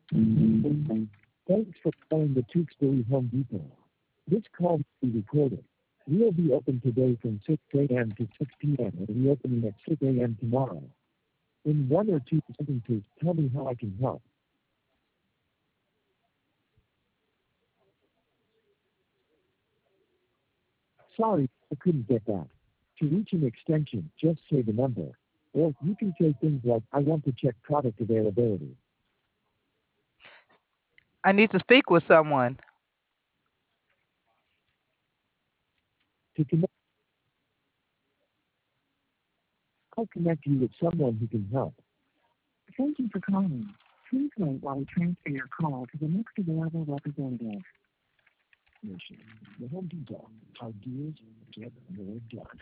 Thanks for calling the Tewksbury Home Depot. This call will be recorded. We'll be open today from 6 a.m. to 6 p.m. and reopening at 6 a.m. tomorrow. In one or two sentences, tell me how I can help. Sorry, I couldn't get that. To reach an extension, just say the number. Or you can say things like, I want to check product availability. I need to speak with someone. To connect, I'll connect you with someone who can help. Thank you for calling. Please wait while we transfer your call to the next available representative. Mission. The Home Depot. How deals get more done.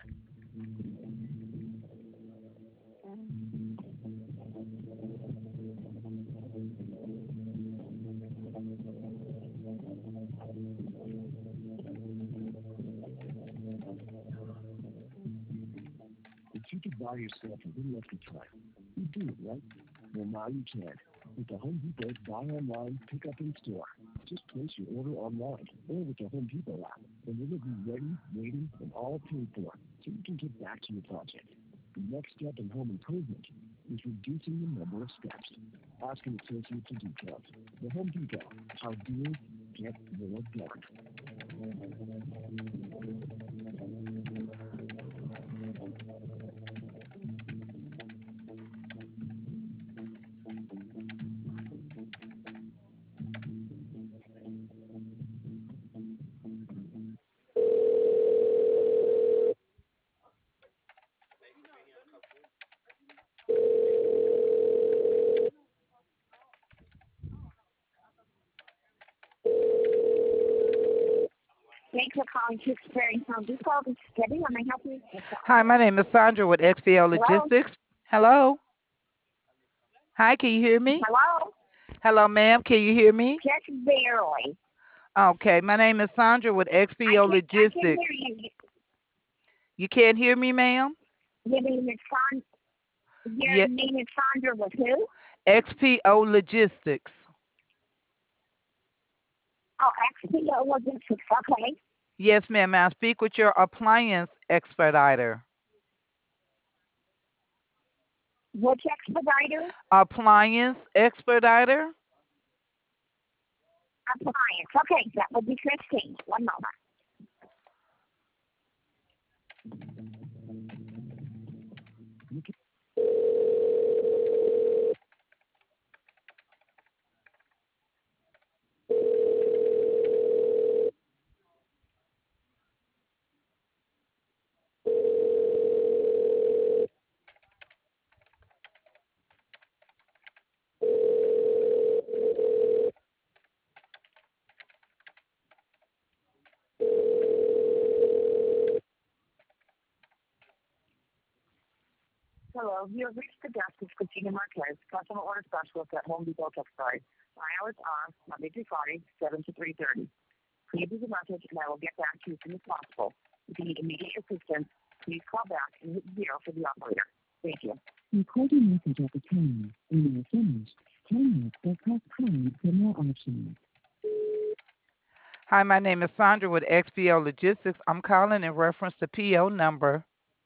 If you could buy yourself a little extra time, you'd do it, right? Well, now you can. With the Home Depot Buy Online, Pick Up in Store. Just place your order online or with the Home Depot app, and it'll be ready, waiting, and all paid for, so you can get back to your project. The next step in home improvement is reducing the number of steps. Ask an associate for details. The Home Depot, how deals get more done. Thanks for calling Tewksbury Home Depot. This is Debbie. How may I help you? Hi, my name is Sandra with XPO Hello? Logistics. Hello. Hi, can you hear me? Hello? Hello, ma'am. Can you hear me? Just barely. Okay, my name is Sandra with XPO I can Logistics. hear you. You can't hear me, ma'am? Your name is Yeah, Sandra with who? XPO Logistics. Oh, XPO Logistics. Okay. Yes, ma'am. May I speak with your appliance expediter? Which expediter? Appliance expediter? Appliance. Okay, that would be Christine. One moment. Hello, you have reached the desk of Christina Marquez, customer order specialist at Home Depot Textile. My hours are Monday through Friday, 7 to 3:30. Please leave a message and I will get back to you as soon as possible. If you need immediate assistance, please call back and hit 0 for the operator. Thank you. Record your message at the tone. When you are finished, hang up or press pound for more options. Hi, my name is Sandra with XPO Logistics. I'm calling in reference to PO number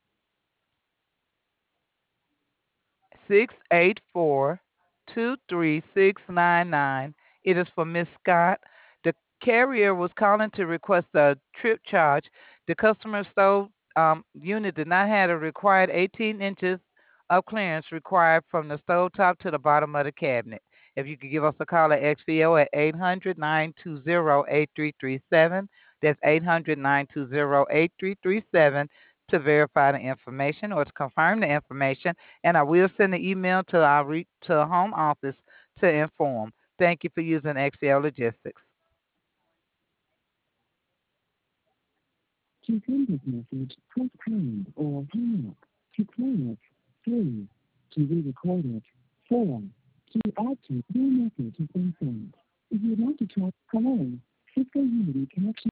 684-23699. It is for Miss Scott. The carrier was calling to request a trip charge. The customer stove unit did not have the required 18 inches of clearance required from the stove top to the bottom of the cabinet. If you could give us a call at XPO at 800-920-8337. That's 800-920-8337 to verify the information or to confirm the information, and I will send an email to our to home office to inform. Thank you for using XL Logistics. To send this message, press pound or hang up. To play it, 3. To re-record it, 4. To add to your message has been sent. If you'd like to try, hello, Cisco Unity Connection.